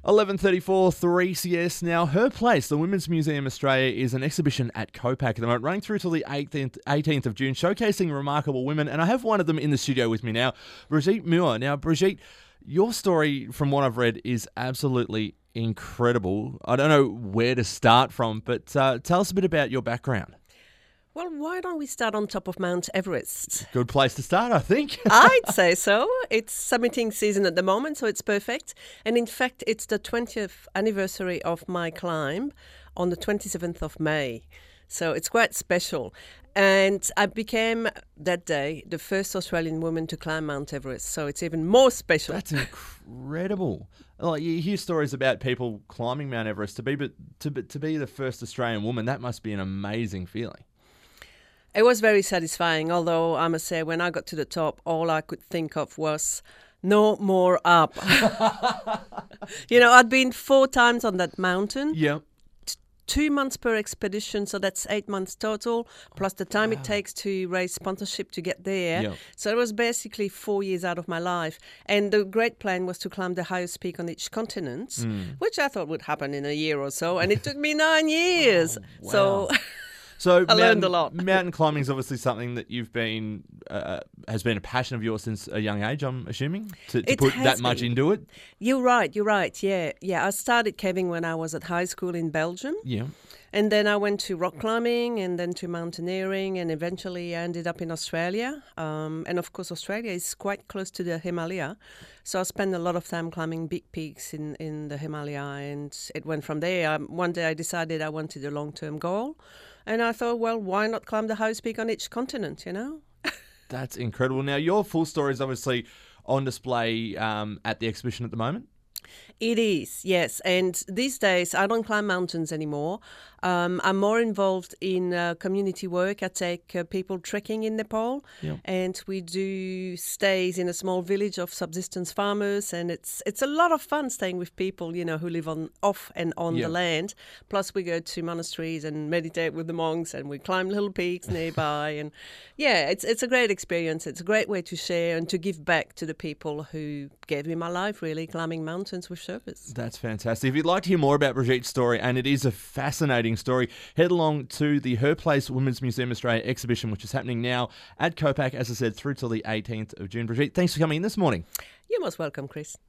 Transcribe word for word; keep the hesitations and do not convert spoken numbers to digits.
eleven thirty-four, three C S. Now, Her Place, the Women's Museum Australia, is an exhibition at Copac at the moment, running through till the eighteenth of June, showcasing remarkable women. And I have one of them in the studio with me now, Brigitte Muir. Now, Brigitte, your story, from what I've read, is absolutely incredible. I don't know where to start from, but uh, tell us a bit about your background. Well, why don't we start on top of Mount Everest? Good place to start, I think. I'd say so. It's summiting season at the moment, so it's perfect. And in fact, it's the twentieth anniversary of my climb on the twenty-seventh of May. So it's quite special. And I became, that day, the first Australian woman to climb Mount Everest. So it's even more special. That's incredible. Like, you hear stories about people climbing Mount Everest. To be, but to, to be the first Australian woman, that must be an amazing feeling. It was very satisfying, although I must say when I got to the top, all I could think of was no more up. You know, I'd been four times on that mountain. Yeah. T- two months per expedition, so that's eight months total, plus the time wow. it takes to raise sponsorship to get there. Yeah. So it was basically four years out of my life. And the great plan was to climb the highest peak on each continent, mm. which I thought would happen in a year or so. And it took me nine years. Oh, wow. So... So I mountain, learned a lot. Mountain climbing is obviously something that you've been uh, has been a passion of yours since a young age, I'm assuming, to, to put that much been. into it. You're right. You're right. Yeah, yeah. I started caving when I was at high school in Belgium. Yeah. And then I went to rock climbing and then to mountaineering, and eventually I ended up in Australia. Um, and of course, Australia is quite close to the Himalaya. So I spent a lot of time climbing big peaks in, in the Himalaya, and it went from there. Um, one day I decided I wanted a long-term goal. And I thought, well, why not climb the highest peak on each continent, you know? That's incredible. Now, your full story is obviously on display um, at the exhibition at the moment. It is, yes. And these days, I don't climb mountains anymore. Um, I'm more involved in uh, community work. I take uh, people trekking in Nepal, yeah. and we do stays in a small village of subsistence farmers. And it's it's a lot of fun staying with people, you know, who live on off and on yeah. the land. Plus, we go to monasteries and meditate with the monks, and we climb little peaks nearby. And yeah, it's it's a great experience. It's a great way to share and to give back to the people who gave me my life, really, climbing mountains with Sherpas. That's fantastic. If you'd like to hear more about Brigitte's story, and it is a fascinating story, head along to the Her Place Women's Museum Australia exhibition, which is happening now at Copac, as I said, through till the eighteenth of June. Brigitte, thanks for coming in this morning. You're most welcome, Chris.